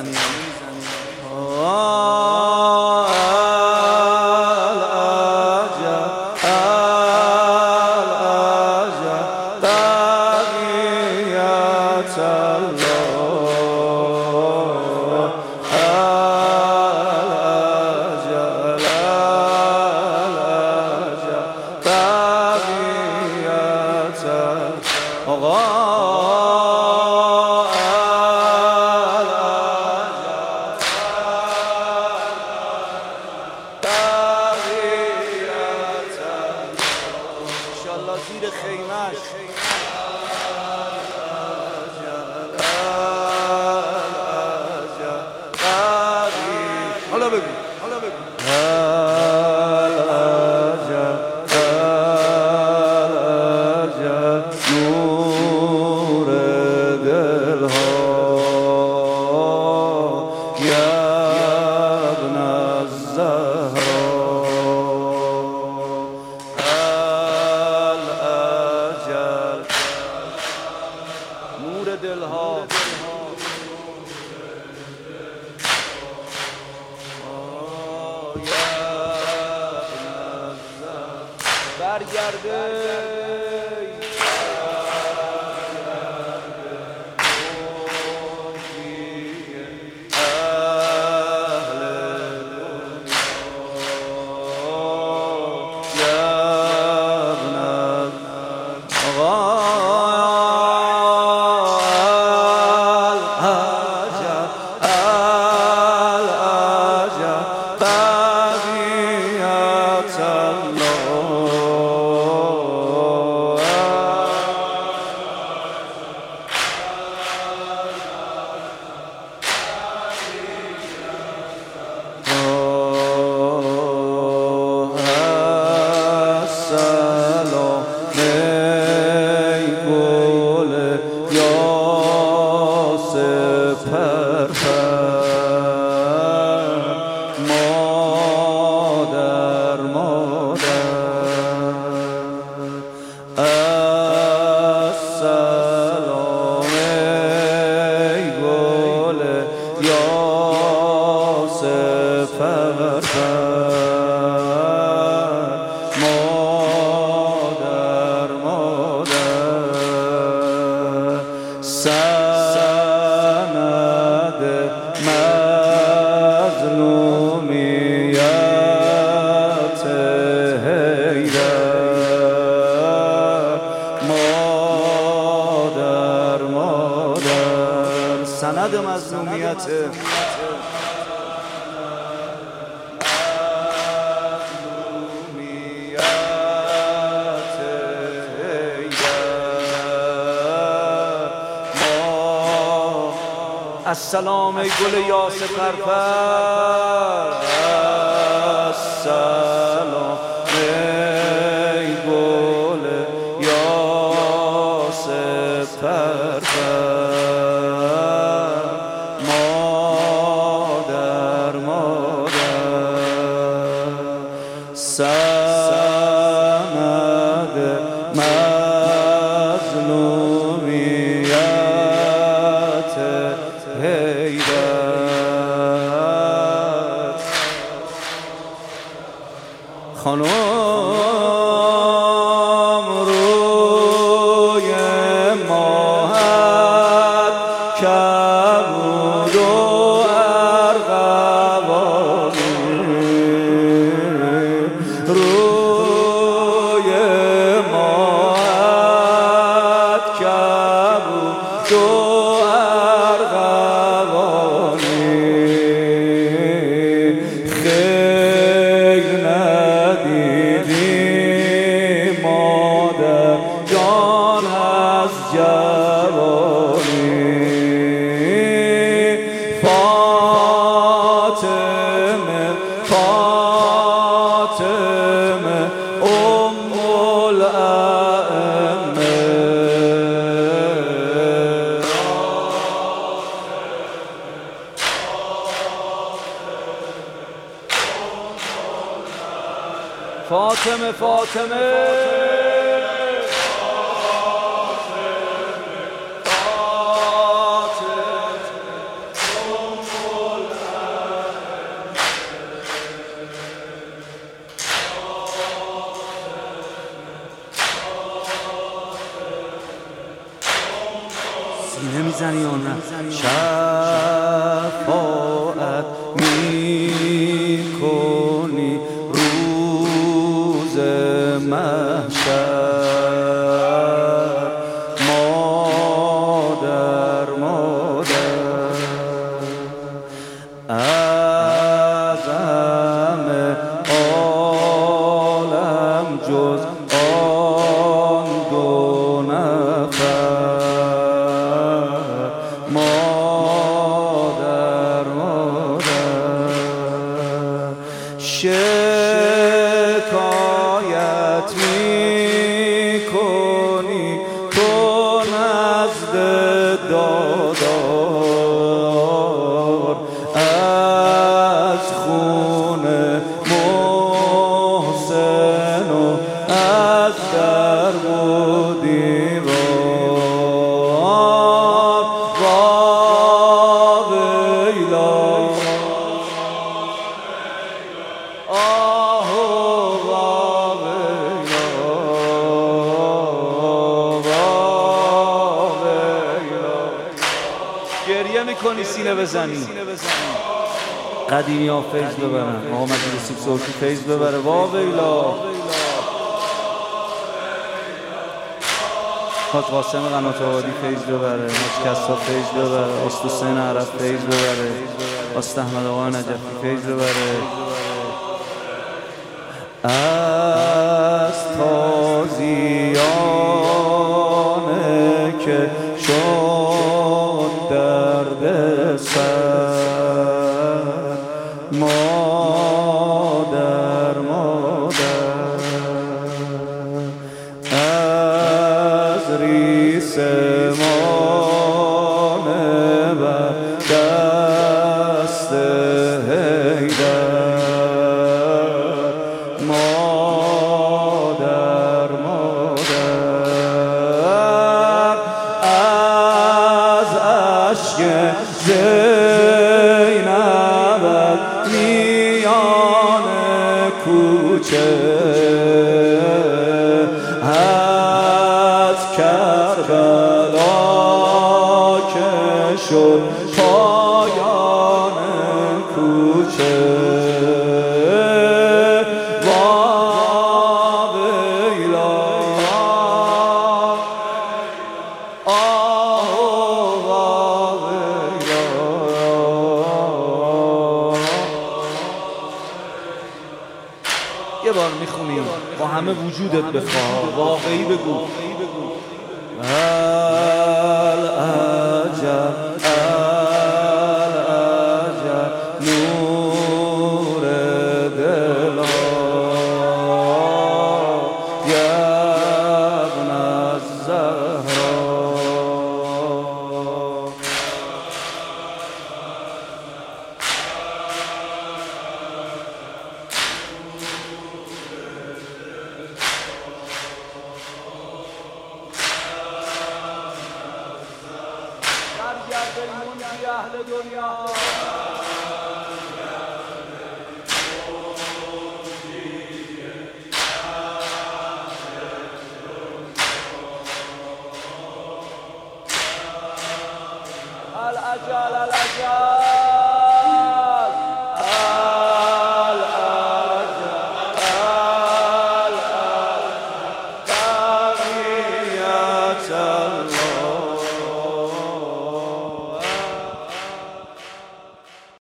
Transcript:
زیر خیمش حالا بگو نور دل ها یا ابن الزهرا الاجل نور دل ها برگرده سند مظلومیت السلام ای گل یاس پرپر السلام ای گل یاس پرپر سند مظلومیت حیدر خانم روی ماهت کبود و فاطمه سینه میزنی یا نه؟ شفاعت میکنی روز محشر، مادر از همه عالم جز آن دو نفر، مادر شکایت میکنی تو نزد دادار از خون محسن و از درب و دیوار. واویلا آه واویلا واویلا. گریه میکنی سینه بزنی. قدیمی ها فیض ببرن، آقا مجید سیب سرخی فیض ببره. واویلا. حاج قاسم قنات آبادی فیض ببره، حاج کسا فیض ببره، آست حسین عرب فیض ببره، آست احمد آقا نجفی فیض ببره. از تازیانه که شد درد سر، مادر از ریسمان بر دست حیدر، مادر از اشک زینب میان کوچه، از کربلا که شد پایان کوچه. واویلا آه واویلا. یه بار میخونیم با همه وجودت بخواه، واقعی بگو. العجب العجب نور دلا یا ابن الزهرا. اهل دنیا العجل العجل